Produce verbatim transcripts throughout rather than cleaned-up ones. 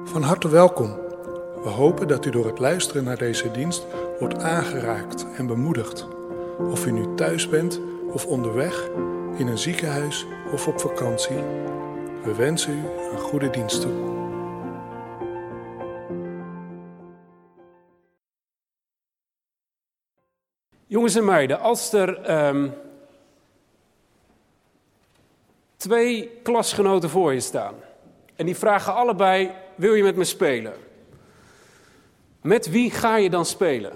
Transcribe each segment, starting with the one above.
Van harte welkom. We hopen dat u door het luisteren naar deze dienst wordt aangeraakt en bemoedigd. Of u nu thuis bent of onderweg, in een ziekenhuis of op vakantie. We wensen u een goede dienst toe. Jongens en meiden, als er um, twee klasgenoten voor je staan en die vragen allebei, wil je met me spelen? Met wie ga je dan spelen?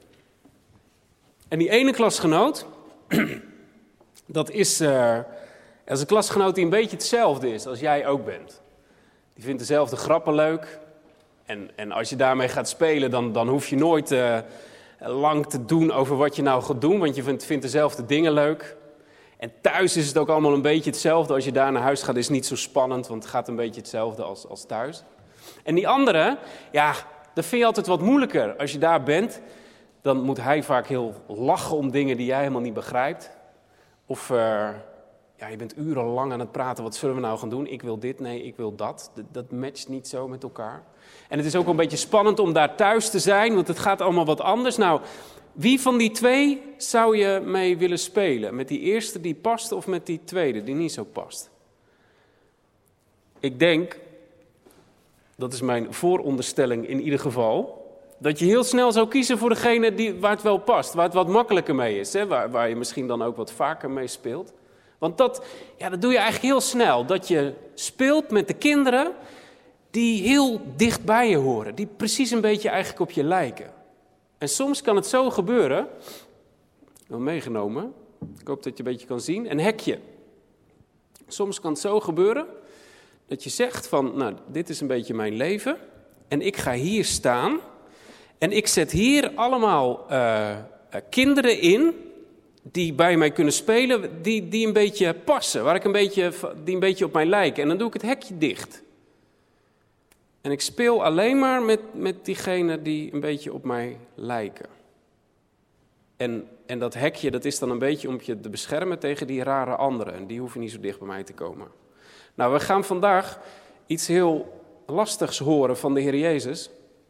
En die ene klasgenoot, dat is, uh, dat is een klasgenoot die een beetje hetzelfde is als jij ook bent. Die vindt dezelfde grappen leuk en, en als je daarmee gaat spelen, dan, dan hoef je nooit Uh, lang te doen over wat je nou gaat doen, want je vindt, vindt dezelfde dingen leuk. En thuis is het ook allemaal een beetje hetzelfde. Als je daar naar huis gaat is het niet zo spannend, want het gaat een beetje hetzelfde als, als thuis. En die andere, ja, dat vind je altijd wat moeilijker. Als je daar bent, dan moet hij vaak heel lachen om dingen die jij helemaal niet begrijpt. Of uh, ja, je bent urenlang aan het praten, wat zullen we nou gaan doen? Ik wil dit, nee, ik wil dat. Dat, dat matcht niet zo met elkaar. En het is ook een beetje spannend om daar thuis te zijn, want het gaat allemaal wat anders. Nou, wie van die twee zou je mee willen spelen? Met die eerste die past of met die tweede die niet zo past? Ik denk, dat is mijn vooronderstelling in ieder geval, dat je heel snel zou kiezen voor degene die, waar het wel past, waar het wat makkelijker mee is, hè? Waar, waar je misschien dan ook wat vaker mee speelt. Want dat, ja, dat doe je eigenlijk heel snel, dat je speelt met de kinderen die heel dicht bij je horen, die precies een beetje eigenlijk op je lijken. En soms kan het zo gebeuren, wel meegenomen, ik hoop dat je een beetje kan zien, een hekje. Soms kan het zo gebeuren dat je zegt van, nou, dit is een beetje mijn leven en ik ga hier staan en ik zet hier allemaal uh, uh, kinderen in die bij mij kunnen spelen, die, die een beetje passen, waar ik een beetje, die een beetje op mij lijken. En dan doe ik het hekje dicht. En ik speel alleen maar met, met diegenen die een beetje op mij lijken. En, en dat hekje, dat is dan een beetje om je te beschermen tegen die rare anderen. En die hoeven niet zo dicht bij mij te komen. Nou, we gaan vandaag iets heel lastigs horen van de Heer Jezus.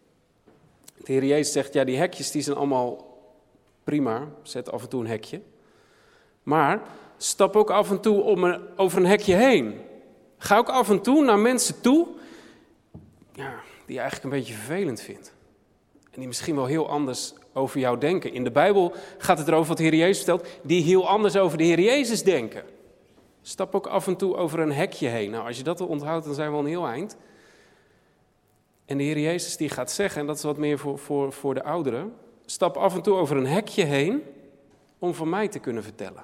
De Heer Jezus zegt, ja, die hekjes die zijn allemaal prima. Zet af en toe een hekje. Maar stap ook af en toe om een, over een hekje heen. Ga ook af en toe naar mensen toe, ja, die je eigenlijk een beetje vervelend vindt. En die misschien wel heel anders over jou denken. In de Bijbel gaat het erover wat de Heer Jezus vertelt, die heel anders over de Heer Jezus denken. Stap ook af en toe over een hekje heen. Nou, als je dat onthoudt, dan zijn we al een heel eind. En de Heer Jezus die gaat zeggen, en dat is wat meer voor, voor, voor de ouderen, stap af en toe over een hekje heen om van mij te kunnen vertellen.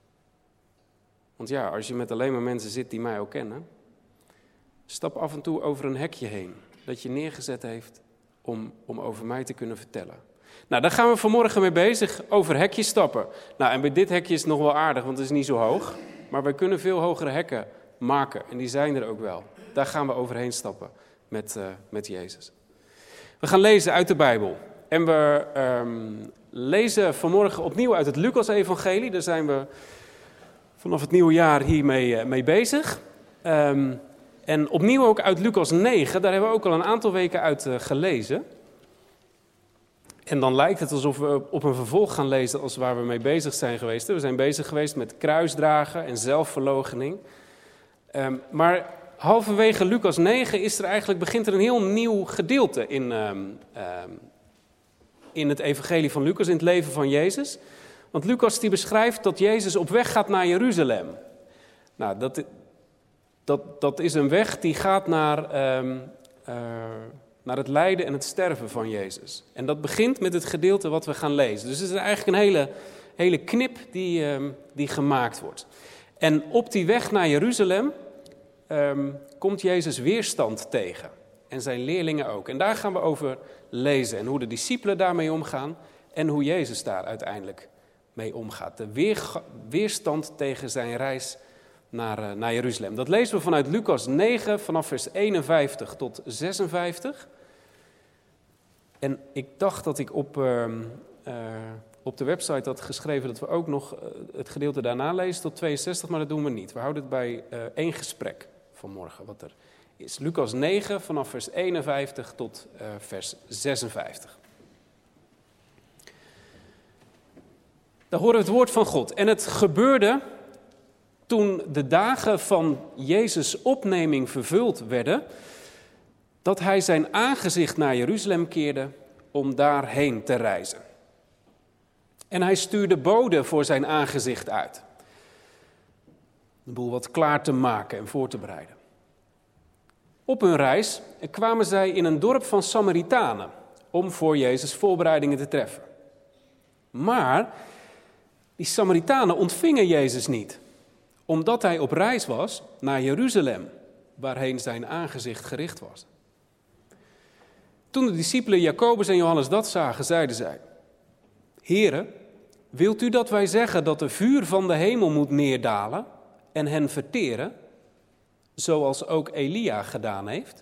Want ja, als je met alleen maar mensen zit die mij ook kennen, stap af en toe over een hekje heen, dat je neergezet heeft om, om over mij te kunnen vertellen. Nou, daar gaan we vanmorgen mee bezig, over hekjes stappen. Nou, en bij dit hekje is het nog wel aardig, want het is niet zo hoog. Maar wij kunnen veel hogere hekken maken, en die zijn er ook wel. Daar gaan we overheen stappen met, uh, met Jezus. We gaan lezen uit de Bijbel. En we um, lezen vanmorgen opnieuw uit het Lucas-evangelie. Daar zijn we vanaf het nieuwe jaar hiermee uh, mee bezig. Um, En opnieuw ook uit Lucas negen, daar hebben we ook al een aantal weken uit uh, gelezen. En dan lijkt het alsof we op een vervolg gaan lezen als waar we mee bezig zijn geweest. We zijn bezig geweest met kruisdragen en zelfverloochening. Um, maar halverwege Lucas negen is er eigenlijk, begint er een heel nieuw gedeelte in, um, um, in het evangelie van Lucas, in het leven van Jezus. Want Lucas die beschrijft dat Jezus op weg gaat naar Jeruzalem. Nou, dat... Dat, dat is een weg die gaat naar, um, uh, naar het lijden en het sterven van Jezus. En dat begint met het gedeelte wat we gaan lezen. Dus het is eigenlijk een hele, hele knip die, um, die gemaakt wordt. En op die weg naar Jeruzalem um, komt Jezus weerstand tegen. En zijn leerlingen ook. En daar gaan we over lezen. En hoe de discipelen daarmee omgaan. En hoe Jezus daar uiteindelijk mee omgaat. De weerga- weerstand tegen zijn reis Naar, naar Jeruzalem. Dat lezen we vanuit Lucas negen, vanaf vers eenenvijftig tot zesenvijftig. En ik dacht dat ik op, uh, uh, op de website had geschreven dat we ook nog uh, het gedeelte daarna lezen tot tweeënzestig, maar dat doen we niet. We houden het bij uh, één gesprek vanmorgen, wat er is Lucas negen vanaf vers eenenvijftig tot uh, vers zesenvijftig. Daar horen we het woord van God. En het gebeurde toen de dagen van Jezus' opneming vervuld werden, dat hij zijn aangezicht naar Jeruzalem keerde om daarheen te reizen. En hij stuurde boden voor zijn aangezicht uit. De boel wat klaar te maken en voor te bereiden. Op hun reis kwamen zij in een dorp van Samaritanen om voor Jezus voorbereidingen te treffen. Maar die Samaritanen ontvingen Jezus niet, omdat hij op reis was naar Jeruzalem, waarheen zijn aangezicht gericht was. Toen de discipelen Jacobus en Johannes dat zagen, zeiden zij: Here, wilt u dat wij zeggen dat de vuur van de hemel moet neerdalen en hen verteren, zoals ook Elia gedaan heeft?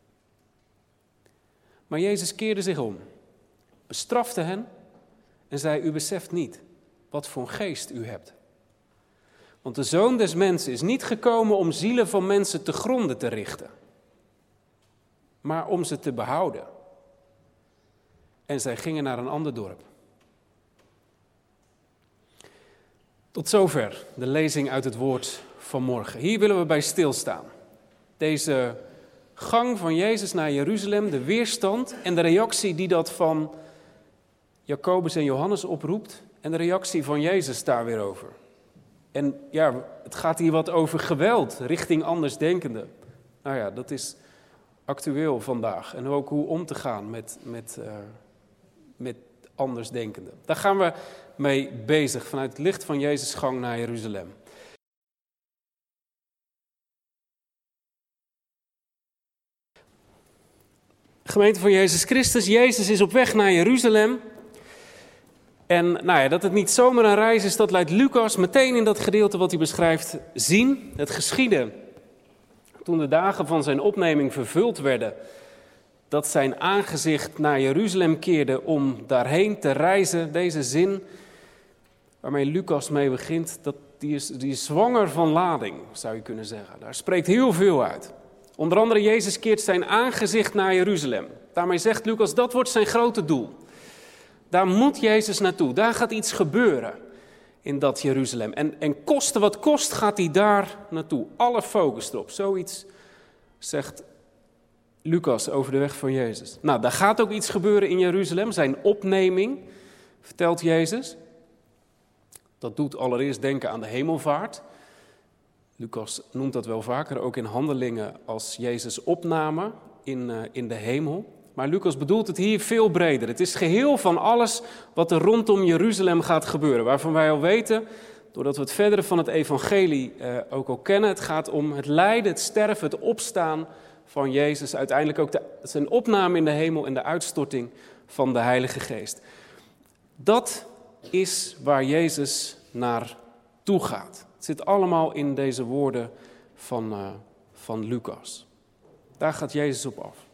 Maar Jezus keerde zich om, bestrafte hen en zei: U beseft niet wat voor een geest u hebt. Want de Zoon des Mensen is niet gekomen om zielen van mensen te gronde te richten, maar om ze te behouden. En zij gingen naar een ander dorp. Tot zover de lezing uit het woord van morgen. Hier willen we bij stilstaan. Deze gang van Jezus naar Jeruzalem, de weerstand en de reactie die dat van Jacobus en Johannes oproept en de reactie van Jezus daar weer over. En ja, het gaat hier wat over geweld richting andersdenkenden. Nou ja, dat is actueel vandaag. En ook hoe om te gaan met, met, uh, met andersdenkenden. Daar gaan we mee bezig vanuit het licht van Jezus' gang naar Jeruzalem. Gemeente van Jezus Christus, Jezus is op weg naar Jeruzalem. En nou ja, dat het niet zomaar een reis is, dat laat Lucas meteen in dat gedeelte wat hij beschrijft zien. Het geschiedde toen de dagen van zijn opneming vervuld werden, dat zijn aangezicht naar Jeruzalem keerde om daarheen te reizen. Deze zin waarmee Lucas mee begint, dat, die, is, die is zwanger van lading, zou je kunnen zeggen. Daar spreekt heel veel uit. Onder andere, Jezus keert zijn aangezicht naar Jeruzalem. Daarmee zegt Lucas, dat wordt zijn grote doel. Daar moet Jezus naartoe. Daar gaat iets gebeuren in dat Jeruzalem. En, en koste wat kost gaat hij daar naartoe. Alle focus erop. Zoiets zegt Lucas over de weg van Jezus. Nou, daar gaat ook iets gebeuren in Jeruzalem. Zijn opneming, vertelt Jezus. Dat doet allereerst denken aan de hemelvaart. Lucas noemt dat wel vaker, ook in Handelingen, als Jezus opname in, uh, in de hemel. Maar Lucas bedoelt het hier veel breder. Het is geheel van alles wat er rondom Jeruzalem gaat gebeuren. Waarvan wij al weten, doordat we het verdere van het evangelie uh, ook al kennen. Het gaat om het lijden, het sterven, het opstaan van Jezus. Uiteindelijk ook de, zijn opname in de hemel en de uitstorting van de Heilige Geest. Dat is waar Jezus naartoe gaat. Het zit allemaal in deze woorden van, uh, van Lucas. Daar gaat Jezus op af.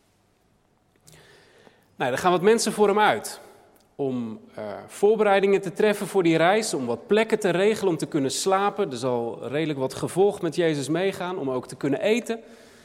Nou, er gaan wat mensen voor hem uit om uh, voorbereidingen te treffen voor die reis, om wat plekken te regelen, om te kunnen slapen. Er zal redelijk wat gevolg met Jezus meegaan, om ook te kunnen eten.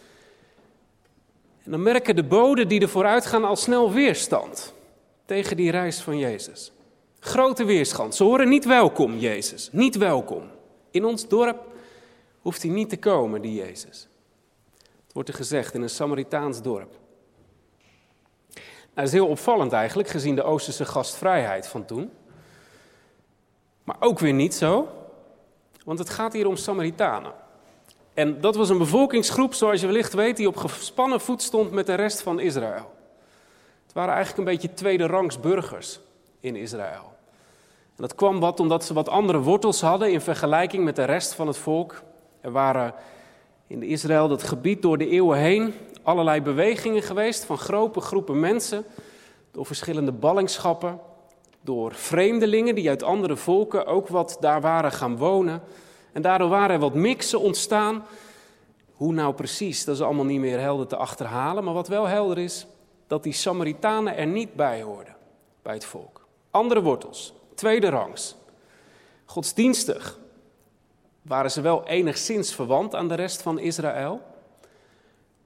En dan merken de boden die er vooruit gaan al snel weerstand tegen die reis van Jezus. Grote weerstand. Ze horen niet welkom, Jezus. Niet welkom. In ons dorp hoeft hij niet te komen, die Jezus. Het wordt er gezegd in een Samaritaans dorp. Nou, dat is heel opvallend eigenlijk, gezien de Oosterse gastvrijheid van toen. Maar ook weer niet zo, want het gaat hier om Samaritanen. En dat was een bevolkingsgroep, zoals je wellicht weet, die op gespannen voet stond met de rest van Israël. Het waren eigenlijk een beetje tweede rangs burgers in Israël. En dat kwam wat omdat ze wat andere wortels hadden in vergelijking met de rest van het volk. Er waren in Israël, dat gebied, door de eeuwen heen allerlei bewegingen geweest van grote groepen mensen, door verschillende ballingschappen, door vreemdelingen die uit andere volken ook wat daar waren gaan wonen. En daardoor waren er wat mixen ontstaan. Hoe nou precies, dat is allemaal niet meer helder te achterhalen. Maar wat wel helder is, dat die Samaritanen er niet bij hoorden, bij het volk. Andere wortels, tweede rangs. Godsdienstig waren ze wel enigszins verwant aan de rest van Israël.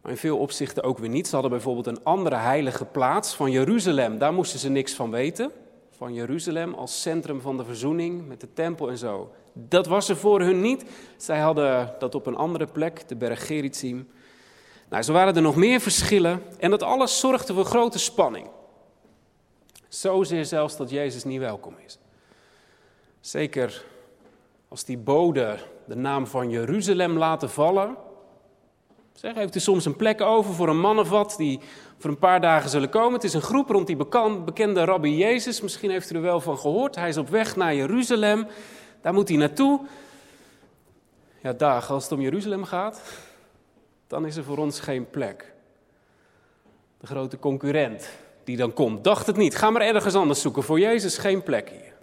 Maar in veel opzichten ook weer niet. Ze hadden bijvoorbeeld een andere heilige plaats van Jeruzalem. Daar moesten ze niks van weten. Van Jeruzalem als centrum van de verzoening met de tempel en zo. Dat was er voor hun niet. Zij hadden dat op een andere plek, de berg Gerizim. Nou, zo waren er nog meer verschillen. En dat alles zorgde voor grote spanning. Zozeer zelfs dat Jezus niet welkom is. Zeker als die boden de naam van Jeruzalem laten vallen. Zeg, heeft u soms een plek over voor een man of wat die voor een paar dagen zullen komen. Het is een groep rond die bekende rabbi Jezus. Misschien heeft u er wel van gehoord. Hij is op weg naar Jeruzalem. Daar moet hij naartoe. Ja, dagen als het om Jeruzalem gaat, dan is er voor ons geen plek. De grote concurrent die dan komt, dacht het niet. Ga maar ergens anders zoeken. Voor Jezus geen plek hier.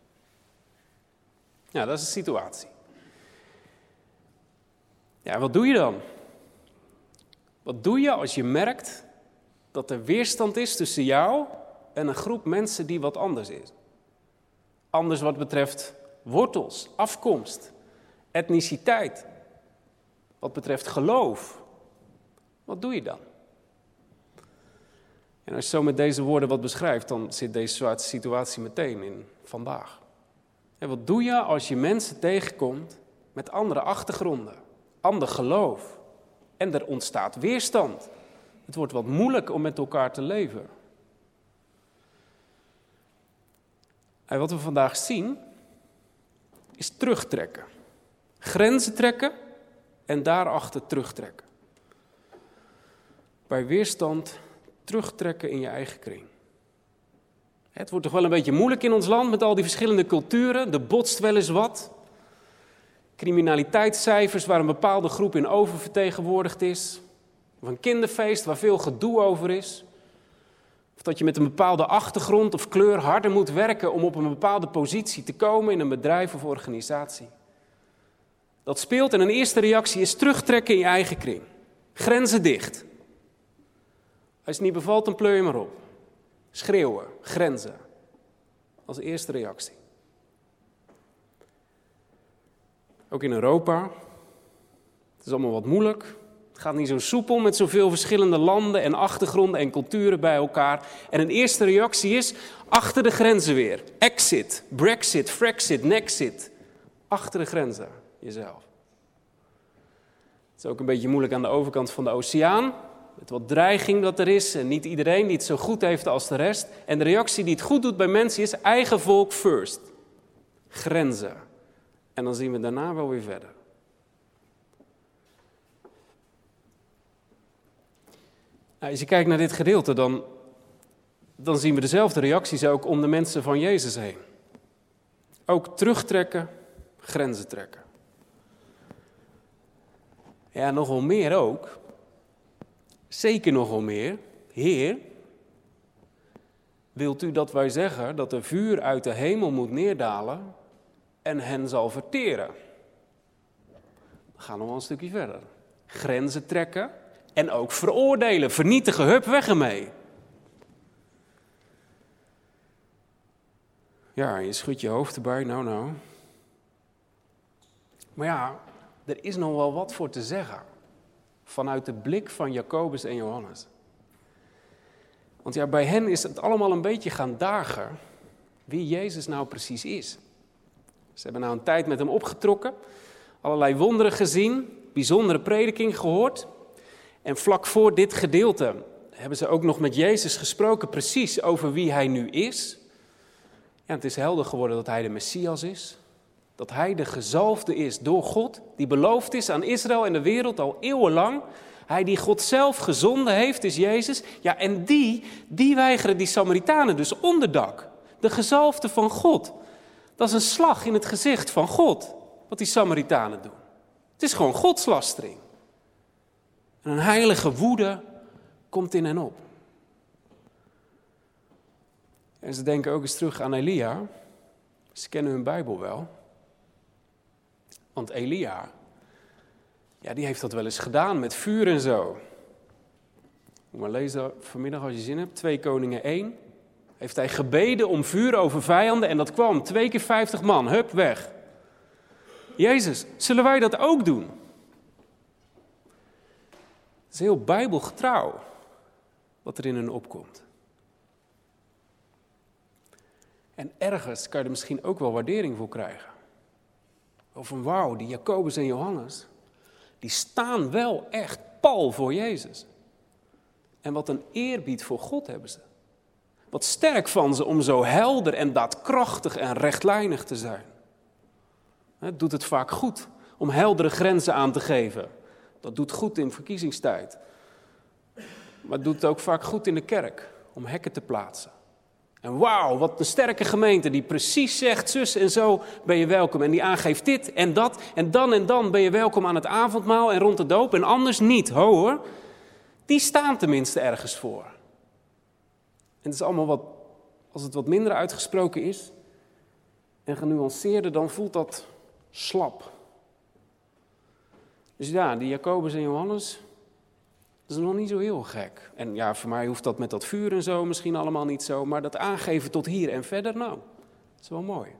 Ja, dat is de situatie. Ja, wat doe je dan? Wat doe je als je merkt dat er weerstand is tussen jou en een groep mensen die wat anders is? Anders wat betreft wortels, afkomst, etniciteit, wat betreft geloof. Wat doe je dan? En als je zo met deze woorden wat beschrijft, dan zit deze situatie meteen in vandaag. En wat doe je als je mensen tegenkomt met andere achtergronden, ander geloof? En er ontstaat weerstand. Het wordt wat moeilijk om met elkaar te leven. En wat we vandaag zien, is terugtrekken. Grenzen trekken en daarachter terugtrekken. Bij weerstand terugtrekken in je eigen kring. Het wordt toch wel een beetje moeilijk in ons land met al die verschillende culturen. Er botst wel eens wat. Criminaliteitscijfers waar een bepaalde groep in oververtegenwoordigd is. Of een kinderfeest waar veel gedoe over is. Of dat je met een bepaalde achtergrond of kleur harder moet werken om op een bepaalde positie te komen in een bedrijf of organisatie. Dat speelt en een eerste reactie is terugtrekken in je eigen kring. Grenzen dicht. Als het niet bevalt, dan pleur je maar op. Schreeuwen, grenzen. Als eerste reactie. Ook in Europa. Het is allemaal wat moeilijk. Het gaat niet zo soepel met zoveel verschillende landen en achtergronden en culturen bij elkaar. En een eerste reactie is achter de grenzen weer. Exit, Brexit, Frexit, Nexit. Achter de grenzen, jezelf. Het is ook een beetje moeilijk aan de overkant van de oceaan. Met wat dreiging dat er is en niet iedereen die het zo goed heeft als de rest. En de reactie die het goed doet bij mensen is eigen volk first. Grenzen. En dan zien we daarna wel weer verder. Nou, als je kijkt naar dit gedeelte, dan, dan zien we dezelfde reacties ook om de mensen van Jezus heen. Ook terugtrekken, grenzen trekken. Ja, nogal meer ook. Zeker nogal meer. Heer, wilt u dat wij zeggen dat er vuur uit de hemel moet neerdalen en hen zal verteren? We gaan nog wel een stukje verder. Grenzen trekken en ook veroordelen, vernietigen, hup, weg ermee. Ja, je schudt je hoofd erbij, nou nou. Maar ja, er is nog wel wat voor te zeggen. Vanuit de blik van Jacobus en Johannes. Want ja, bij hen is het allemaal een beetje gaan dagen wie Jezus nou precies is. Ze hebben nou een tijd met hem opgetrokken, allerlei wonderen gezien, bijzondere prediking gehoord. En vlak voor dit gedeelte hebben ze ook nog met Jezus gesproken precies over wie hij nu is. Ja, het is helder geworden dat hij de Messias is. Dat hij de gezalfde is door God, die beloofd is aan Israël en de wereld al eeuwenlang. Hij die God zelf gezonden heeft, is Jezus. Ja, en die, die weigeren die Samaritanen dus onderdak. De gezalfde van God. Dat is een slag in het gezicht van God, wat die Samaritanen doen. Het is gewoon godslastering. En een heilige woede komt in hen op. En ze denken ook eens terug aan Elia. Ze kennen hun Bijbel wel. Want Elia, ja, die heeft dat wel eens gedaan met vuur en zo. Moet maar lezen vanmiddag als je zin hebt. twee Koningen één. Heeft hij gebeden om vuur over vijanden en dat kwam. Twee keer vijftig man, hup, weg. Jezus, zullen wij dat ook doen? Het is heel bijbelgetrouw wat er in hen opkomt. En ergens kan je er misschien ook wel waardering voor krijgen. Of van wauw, die Jacobus en Johannes, die staan wel echt pal voor Jezus. En wat een eerbied voor God hebben ze. Wat sterk van ze om zo helder en daadkrachtig en rechtlijnig te zijn. Het doet het vaak goed om heldere grenzen aan te geven. Dat doet goed in verkiezingstijd. Maar het doet het ook vaak goed in de kerk om hekken te plaatsen. En wauw, wat een sterke gemeente die precies zegt, zus en zo ben je welkom. En die aangeeft dit en dat en dan en dan ben je welkom aan het avondmaal en rond de doop en anders niet. Ho hoor, die staan tenminste ergens voor. En het is allemaal wat, als het wat minder uitgesproken is en genuanceerder, dan voelt dat slap. Dus ja, die Jacobus en Johannes, dat is nog niet zo heel gek. En ja, voor mij hoeft dat met dat vuur en zo misschien allemaal niet zo, maar dat aangeven tot hier en verder, nou, dat is wel mooi.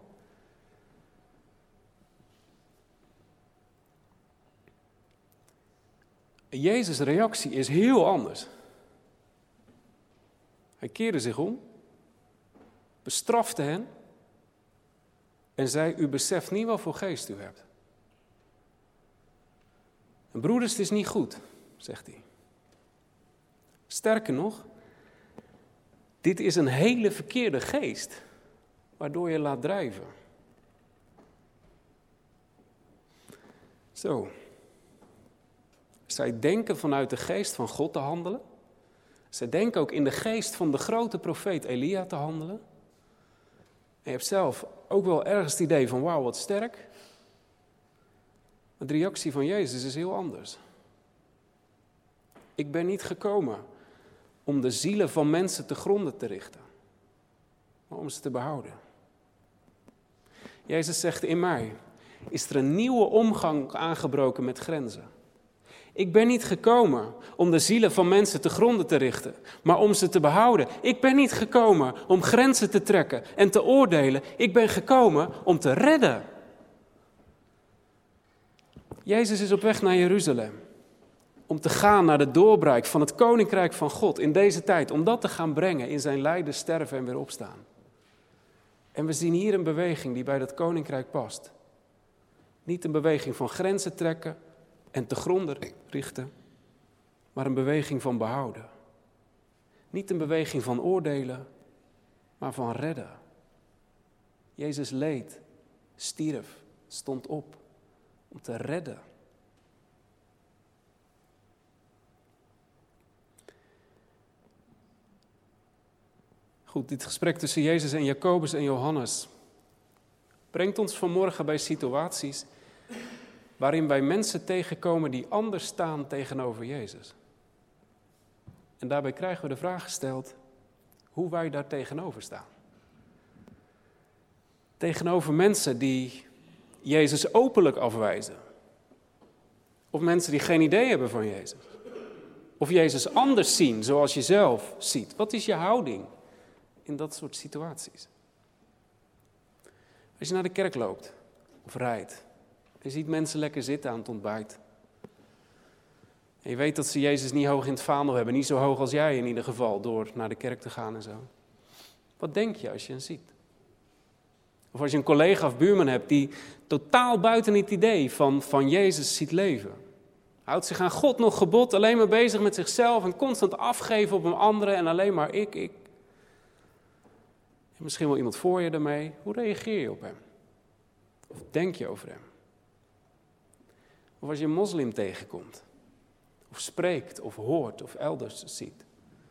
Jezus' reactie is heel anders. Hij keerde zich om, bestrafte hen en zei, u beseft niet wat voor geest u hebt. En broeders, het is niet goed, zegt hij. Sterker nog, dit is een hele verkeerde geest, waardoor je laat drijven. Zo. Zij denken vanuit de geest van God te handelen. Zij denken ook in de geest van de grote profeet Elia te handelen. En je hebt zelf ook wel ergens het idee van wauw, wat sterk. Maar de reactie van Jezus is heel anders. Ik ben niet gekomen om de zielen van mensen te gronden te richten, maar om ze te behouden. Jezus zegt, in mij is er een nieuwe omgang aangebroken met grenzen. Ik ben niet gekomen om de zielen van mensen te gronden te richten, maar om ze te behouden. Ik ben niet gekomen om grenzen te trekken en te oordelen. Ik ben gekomen om te redden. Jezus is op weg naar Jeruzalem. Om te gaan naar de doorbraak van het koninkrijk van God in deze tijd. Om dat te gaan brengen in zijn lijden, sterven en weer opstaan. En we zien hier een beweging die bij dat koninkrijk past. Niet een beweging van grenzen trekken en te gronden richten. Maar een beweging van behouden. Niet een beweging van oordelen, maar van redden. Jezus leed, stierf, stond op om te redden. Goed, dit gesprek tussen Jezus en Jacobus en Johannes brengt ons vanmorgen bij situaties waarin wij mensen tegenkomen die anders staan tegenover Jezus. En daarbij krijgen we de vraag gesteld hoe wij daar tegenover staan. Tegenover mensen die Jezus openlijk afwijzen. Of mensen die geen idee hebben van Jezus. Of Jezus anders zien zoals je zelf ziet. Wat is je houding in dat soort situaties? Als je naar de kerk loopt of rijdt. Je ziet mensen lekker zitten aan het ontbijt. En je weet dat ze Jezus niet hoog in het vaandel hebben. Niet zo hoog als jij in ieder geval, door naar de kerk te gaan en zo. Wat denk je als je hen ziet? Of als je een collega of buurman hebt die totaal buiten het idee van, van Jezus ziet leven. Houdt zich aan God nog gebod, alleen maar bezig met zichzelf en constant afgeven op een andere en alleen maar ik, ik. En misschien wel iemand voor je daarmee. Hoe reageer je op hem? Of denk je over hem? Of als je een moslim tegenkomt. Of spreekt, of hoort, of elders ziet.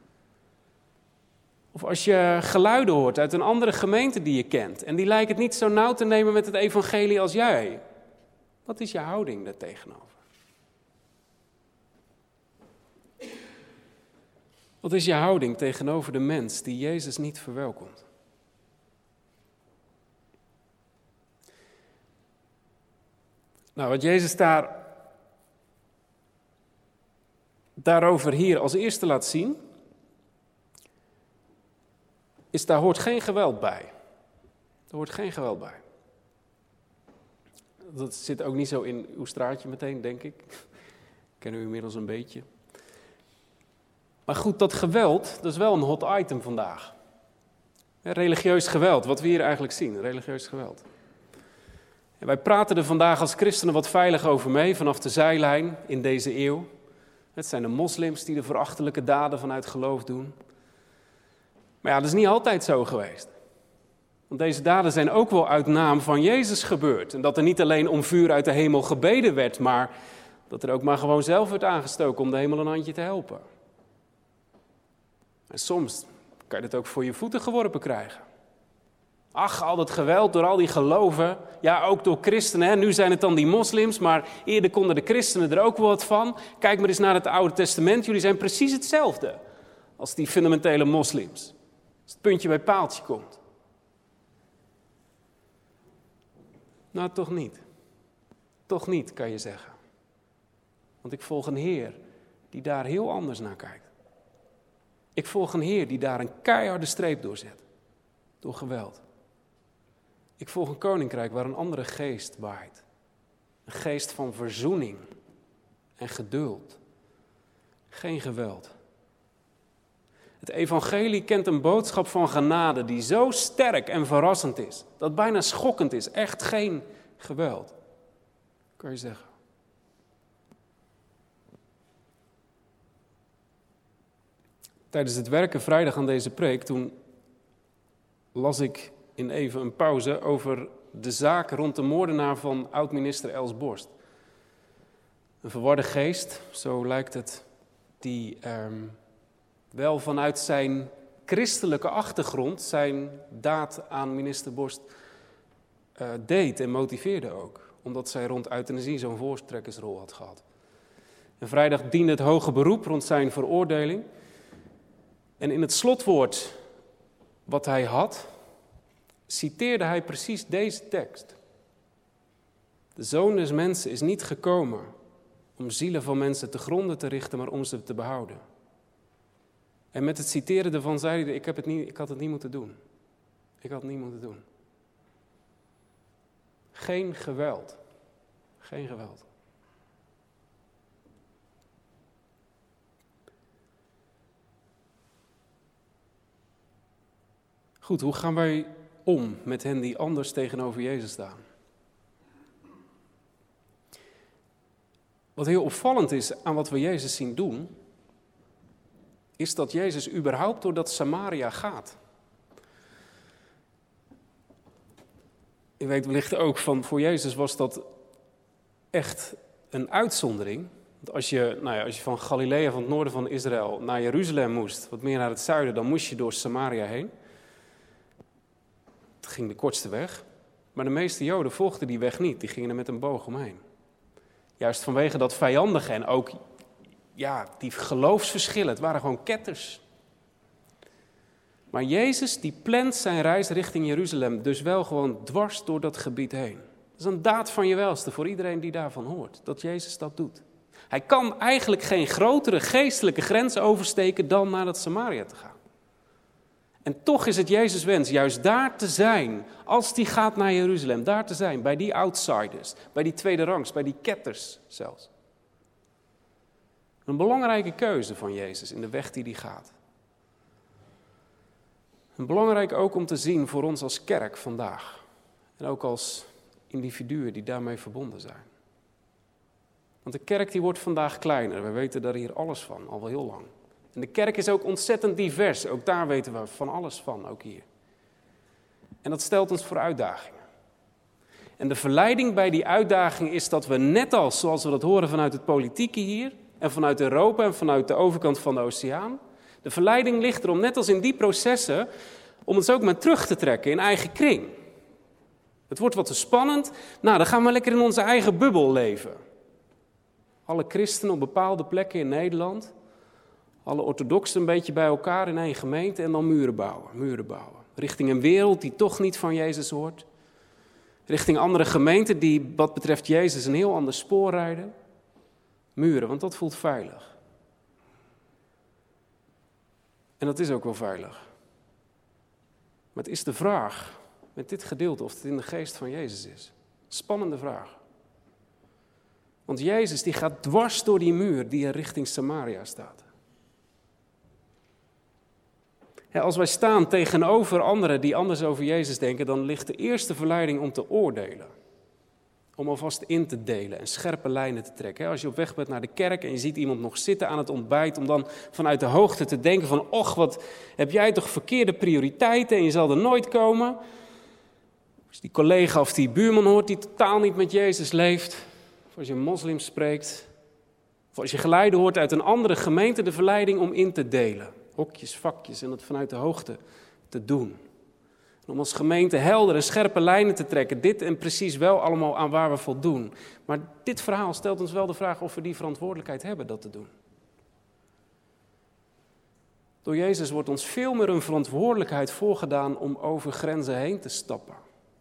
Of als je geluiden hoort uit een andere gemeente die je kent. En die lijkt het niet zo nauw te nemen met het evangelie als jij. Wat is je houding daar tegenover? Wat is je houding tegenover de mens die Jezus niet verwelkomt? Nou, wat Jezus daar, daarover hier als eerste laat zien, is daar hoort geen geweld bij. Er hoort geen geweld bij. Dat zit ook niet zo in uw straatje meteen, denk ik. Kennen u inmiddels een beetje. Maar goed, dat geweld, dat is wel een hot item vandaag. Religieus geweld, wat we hier eigenlijk zien, religieus geweld. En wij praten er vandaag als christenen wat veilig over mee, vanaf de zijlijn in deze eeuw. Het zijn de moslims die de verachtelijke daden vanuit geloof doen. Maar ja, dat is niet altijd zo geweest. Want deze daden zijn ook wel uit naam van Jezus gebeurd. En dat er niet alleen om vuur uit de hemel gebeden werd, maar dat er ook maar gewoon zelf werd aangestoken om de hemel een handje te helpen. En soms kan je dat ook voor je voeten geworpen krijgen. Ach, al dat geweld door al die geloven, ja ook door christenen, hè. Nu zijn het dan die moslims, maar eerder konden de christenen er ook wel wat van. Kijk maar eens naar het Oude Testament, jullie zijn precies hetzelfde als die fundamentele moslims. Als het puntje bij paaltje komt. Nou, toch niet. Toch niet, kan je zeggen. Want ik volg een Heer die daar heel anders naar kijkt. Ik volg een Heer die daar een keiharde streep doorzet. Door geweld. Ik volg een koninkrijk waar een andere geest waait. Een geest van verzoening en geduld. Geen geweld. Het evangelie kent een boodschap van genade die zo sterk en verrassend is. Dat bijna schokkend is. Echt geen geweld. Kan je zeggen. Tijdens het werken vrijdag aan deze preek, toen las ik in even een pauze over de zaak rond de moordenaar van oud-minister Els Borst. Een verwarde geest, zo lijkt het, die ehm, wel vanuit zijn christelijke achtergrond zijn daad aan minister Borst uh, deed en motiveerde ook. Omdat zij rond euthanasie zo'n voortrekkersrol had gehad. En vrijdag diende het hoge beroep rond zijn veroordeling. En in het slotwoord wat hij had, citeerde hij precies deze tekst. De Zoon des Mensen is niet gekomen om zielen van mensen te gronden te richten, maar om ze te behouden. En met het citeren ervan zei hij, ik, heb het niet, ik had het niet moeten doen. Ik had het niet moeten doen. Geen geweld. Geen geweld. Goed, hoe gaan wij om met hen die anders tegenover Jezus staan? Wat heel opvallend is aan wat we Jezus zien doen, is dat Jezus überhaupt door dat Samaria gaat. Je weet wellicht ook van, voor Jezus was dat echt een uitzondering. Want als je, nou ja, als je van Galilea, van het noorden van Israël, naar Jeruzalem moest, wat meer naar het zuiden, dan moest je door Samaria heen. Het ging de kortste weg. Maar de meeste Joden volgden die weg niet. Die gingen er met een boog omheen. Juist vanwege dat vijandige en ook ja, die geloofsverschillen. Het waren gewoon ketters. Maar Jezus die plant zijn reis richting Jeruzalem dus wel gewoon dwars door dat gebied heen. Dat is een daad van je welste voor iedereen die daarvan hoort. Dat Jezus dat doet. Hij kan eigenlijk geen grotere geestelijke grens oversteken dan naar dat Samaria te gaan. En toch is het Jezus' wens juist daar te zijn, als hij gaat naar Jeruzalem, daar te zijn, bij die outsiders, bij die tweede rangs, bij die ketters zelfs. Een belangrijke keuze van Jezus in de weg die hij gaat. En belangrijk ook om te zien voor ons als kerk vandaag. En ook als individuen die daarmee verbonden zijn. Want de kerk die wordt vandaag kleiner. We weten daar hier alles van, al wel heel lang. En de kerk is ook ontzettend divers. Ook daar weten we van alles van, ook hier. En dat stelt ons voor uitdagingen. En de verleiding bij die uitdaging is dat we net als, zoals we dat horen vanuit het politieke hier, en vanuit Europa en vanuit de overkant van de oceaan, de verleiding ligt erom, net als in die processen, om ons ook maar terug te trekken in eigen kring. Het wordt wat te spannend. Nou, dan gaan we lekker in onze eigen bubbel leven. Alle christenen op bepaalde plekken in Nederland, alle orthodoxen een beetje bij elkaar in één gemeente en dan muren bouwen, muren bouwen. Richting een wereld die toch niet van Jezus hoort. Richting andere gemeenten die wat betreft Jezus een heel ander spoor rijden. Muren, want dat voelt veilig. En dat is ook wel veilig. Maar het is de vraag met dit gedeelte of het in de geest van Jezus is. Spannende vraag. Want Jezus die gaat dwars door die muur die er richting Samaria staat. Ja, als wij staan tegenover anderen die anders over Jezus denken, dan ligt de eerste verleiding om te oordelen. Om alvast in te delen en scherpe lijnen te trekken. Als je op weg bent naar de kerk en je ziet iemand nog zitten aan het ontbijt, om dan vanuit de hoogte te denken van, och, wat heb jij toch verkeerde prioriteiten en je zal er nooit komen. Als die collega of die buurman hoort die totaal niet met Jezus leeft, of als je een moslim spreekt, of als je geluiden hoort uit een andere gemeente, de verleiding om in te delen. Hokjes, vakjes en dat vanuit de hoogte te doen. En om als gemeente helder en scherpe lijnen te trekken, dit en precies wel allemaal aan waar we voldoen. Maar dit verhaal stelt ons wel de vraag of we die verantwoordelijkheid hebben dat te doen. Door Jezus wordt ons veel meer een verantwoordelijkheid voorgedaan om over grenzen heen te stappen.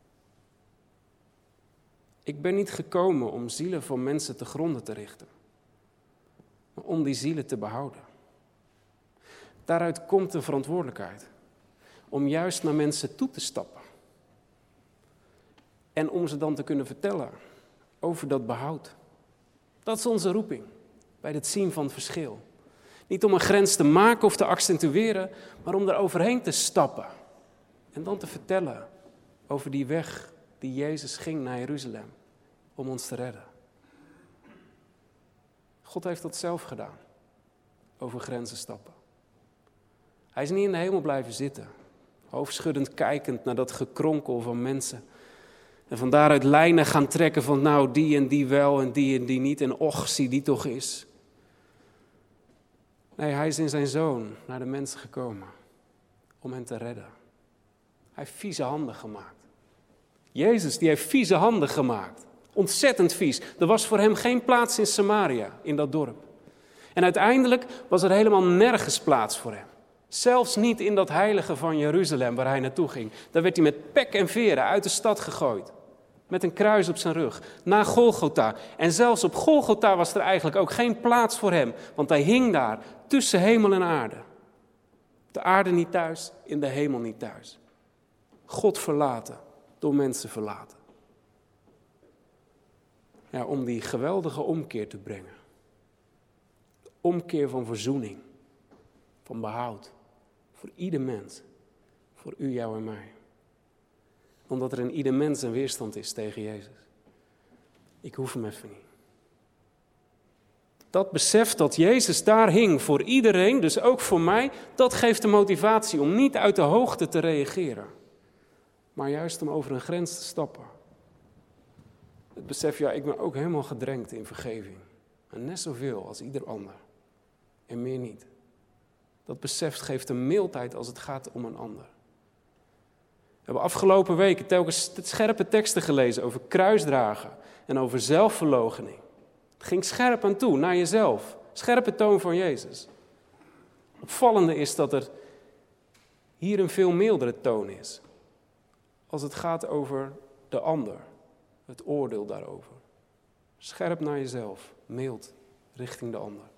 Ik ben niet gekomen om zielen van mensen te gronden te richten, maar om die zielen te behouden. Daaruit komt een verantwoordelijkheid om juist naar mensen toe te stappen. En om ze dan te kunnen vertellen over dat behoud. Dat is onze roeping bij het zien van het verschil. Niet om een grens te maken of te accentueren, maar om er overheen te stappen. En dan te vertellen over die weg die Jezus ging naar Jeruzalem om ons te redden. God heeft dat zelf gedaan, over grenzen stappen. Hij is niet in de hemel blijven zitten, hoofdschuddend kijkend naar dat gekronkel van mensen. En van daaruit lijnen gaan trekken van nou die en die wel en die en die niet. En och, zie die toch is. Nee, hij is in zijn zoon naar de mensen gekomen om hen te redden. Hij heeft vieze handen gemaakt. Jezus, die heeft vieze handen gemaakt. Ontzettend vies. Er was voor hem geen plaats in Samaria, in dat dorp. En uiteindelijk was er helemaal nergens plaats voor hem. Zelfs niet in dat heilige van Jeruzalem waar hij naartoe ging. Daar werd hij met pek en veren uit de stad gegooid. Met een kruis op zijn rug. Naar Golgotha. En zelfs op Golgotha was er eigenlijk ook geen plaats voor hem. Want hij hing daar tussen hemel en aarde. De aarde niet thuis, in de hemel niet thuis. God verlaten, door mensen verlaten. Ja, om die geweldige omkeer te brengen. De omkeer van verzoening. Van behoud. Voor ieder mens. Voor u, jou en mij. Omdat er in ieder mens een weerstand is tegen Jezus. Ik hoef hem even niet. Dat besef dat Jezus daar hing voor iedereen, dus ook voor mij, dat geeft de motivatie om niet uit de hoogte te reageren. Maar juist om over een grens te stappen. Het besef, ja, ik ben ook helemaal gedrenkt in vergeving. En net zoveel als ieder ander. En meer niet. Dat besef geeft een mildheid als het gaat om een ander. We hebben afgelopen weken telkens scherpe teksten gelezen over kruisdragen en over zelfverloochening. Het ging scherp aan toe, naar jezelf. Scherpe toon van Jezus. Opvallende is dat er hier een veel mildere toon is. Als het gaat over de ander. Het oordeel daarover. Scherp naar jezelf. Mild richting de ander.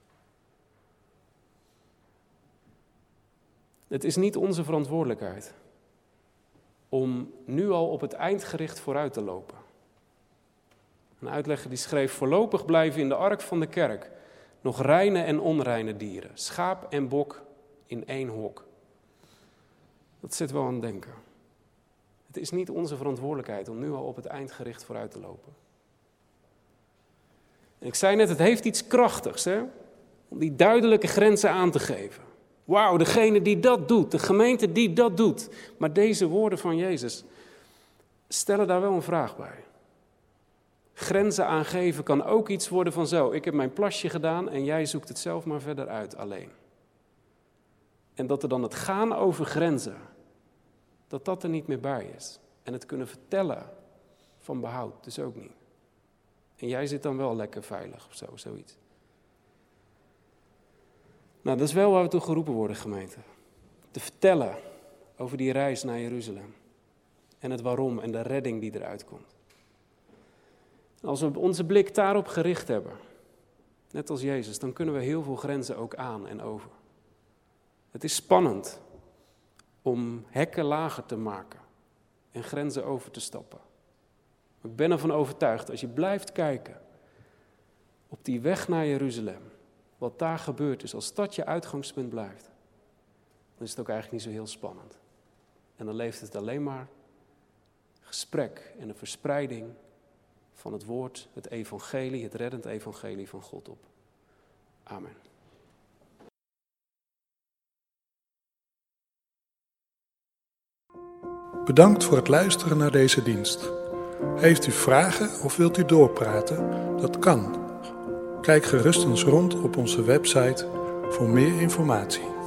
Het is niet onze verantwoordelijkheid om nu al op het eindgericht vooruit te lopen. Een uitlegger die schreef, voorlopig blijven in de ark van de kerk nog reine en onreine dieren, schaap en bok in één hok. Dat zit wel aan het denken. Het is niet onze verantwoordelijkheid om nu al op het eindgericht vooruit te lopen. En ik zei net, het heeft iets krachtigs, hè? Om die duidelijke grenzen aan te geven. Wauw, degene die dat doet, de gemeente die dat doet. Maar deze woorden van Jezus stellen daar wel een vraag bij. Grenzen aangeven kan ook iets worden van zo. Ik heb mijn plasje gedaan en jij zoekt het zelf maar verder uit alleen. En dat er dan het gaan over grenzen, dat dat er niet meer bij is. En het kunnen vertellen van behoud, dus ook niet. En jij zit dan wel lekker veilig of zo, zoiets. Nou, dat is wel waar we toe geroepen worden, gemeente. Te vertellen over die reis naar Jeruzalem. En het waarom en de redding die eruit komt. En als we onze blik daarop gericht hebben, net als Jezus, dan kunnen we heel veel grenzen ook aan en over. Het is spannend om hekken lager te maken en grenzen over te stappen. Maar ik ben ervan overtuigd, als je blijft kijken op die weg naar Jeruzalem, wat daar gebeurd is, als dat je uitgangspunt blijft, dan is het ook eigenlijk niet zo heel spannend. En dan leeft het alleen maar gesprek en een verspreiding van het woord, het evangelie, het reddend evangelie van God op. Amen. Bedankt voor het luisteren naar deze dienst. Heeft u vragen of wilt u doorpraten? Dat kan. Kijk gerust eens rond op onze website voor meer informatie.